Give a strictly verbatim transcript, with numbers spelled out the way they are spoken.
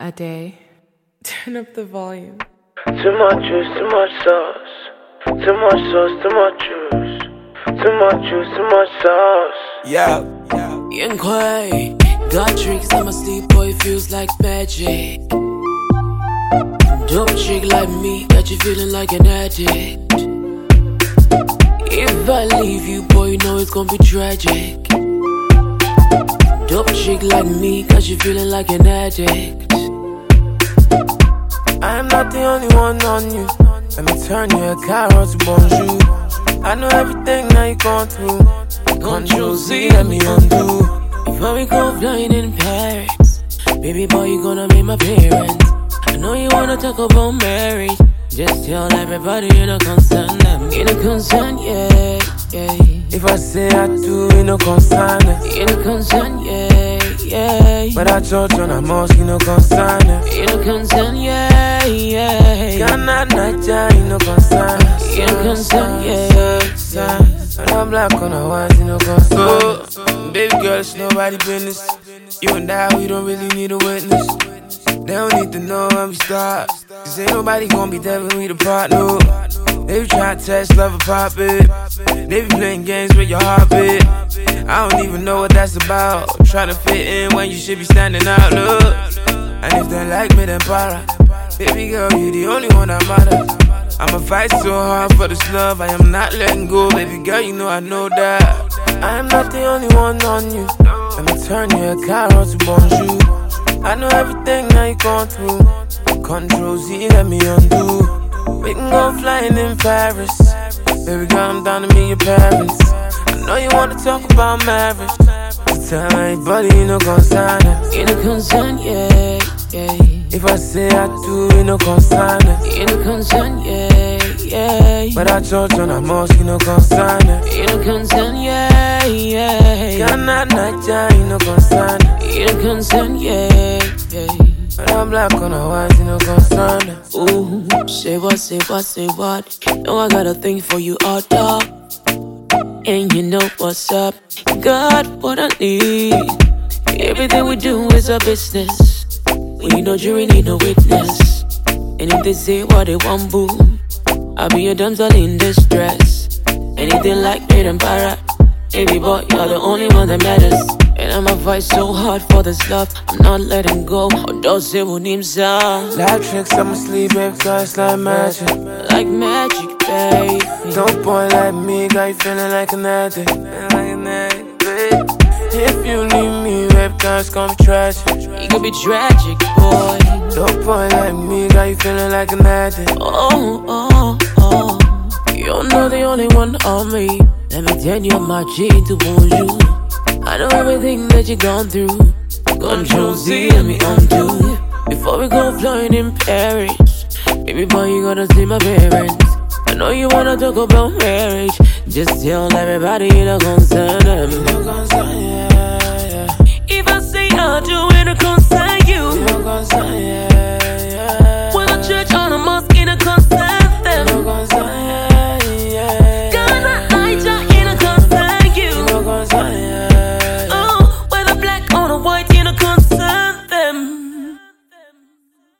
a day. Turn up the volume. Too much juice, too much sauce. Too much sauce, too much juice. Too much juice, too much sauce. Yeah, Young Quay, got tricks in my sleep, boy, feels like magic. Dope chick like me, got you feeling like an addict. If I leave you, boy, you know it's gonna be tragic. Dope chick like me, got you feeling like an addict. I am not the only one on you. Let me turn your carrot to bonjour. I know everything that you're going through. Control Z, let me undo. Before we go flying in Paris, baby boy, you gonna meet my parents. I know you wanna talk about marriage. Just tell everybody you're not concerned. Them you're not concerned, yeah, yeah. If I say I do, you no concern. You're not concerned, yeah, yeah. But I told you I'm mosque, you no concern. You're not concerned, yeah, yeah. Ghana, Niger, you no concern. You're not concerned, yeah. And I'm black on the white, you no concern. Oh, baby girl, it's nobody business. You and I, we don't really need a witness. They don't need to know when we start. Cause ain't nobody gonna be there when we the partner. They be trying to test, love, and pop it. They be playing games with your heartbeat. I don't even know what that's about. Trying to fit in when you should be standing out, look. And if they like me, then para. Baby girl, you the only one that matters. I'ma fight so hard for this love, I am not letting go. Baby girl, you know I know that I am not the only one on you. Let me turn your carrot to bonjour. I know everything that you're going through. Control Z, let me undo. We can go flying in Paris. Baby girl, I'm down to meet your parents. I know you wanna talk about marriage. So tell everybody you no concern. You're not concerned, yeah, yeah. If I say I do, you no concern. You're not concerned, yeah, yeah. But I told you I'm mosque, you no concern. You're not concerned, yeah, yeah. Ghana, Niger, you no concern. You're not concerned, yeah, yeah. But I'm black on the white, you no concern. Ooh, say what, say what, say what. Know I got a thing for you, all dog. And you know what's up. Got what I need. Everything we do is a business. We need no jury, need no witness. And if they say what they want, boo, I'll be a damsel in distress. Anything like me, then para. Baby boy, you're the only one that matters. And I'ma fight so hard for this love, I'm not letting go. Although say what name's on. Like tricks, I'ma sleep, baby, cause it's like magic. Like magic, baby. Don't boy like me, got you feeling like an addict. Like an addict, babe. If you leave me, baby, cause it's gonna be tragic. It could be tragic, boy. Don't boy like me, got you feeling like an addict. Oh, oh, oh. You're not the only one on me. Let me tell you my G to bonjour. I know everything that you've gone through. Control Z, let me undo. Before we go flying in Paris, baby boy, you gotta see my parents. I know you wanna talk about marriage. Just tell everybody you're not concerned. Yeah, yeah. If I say I do, it'll concern you. You're concerned, yeah.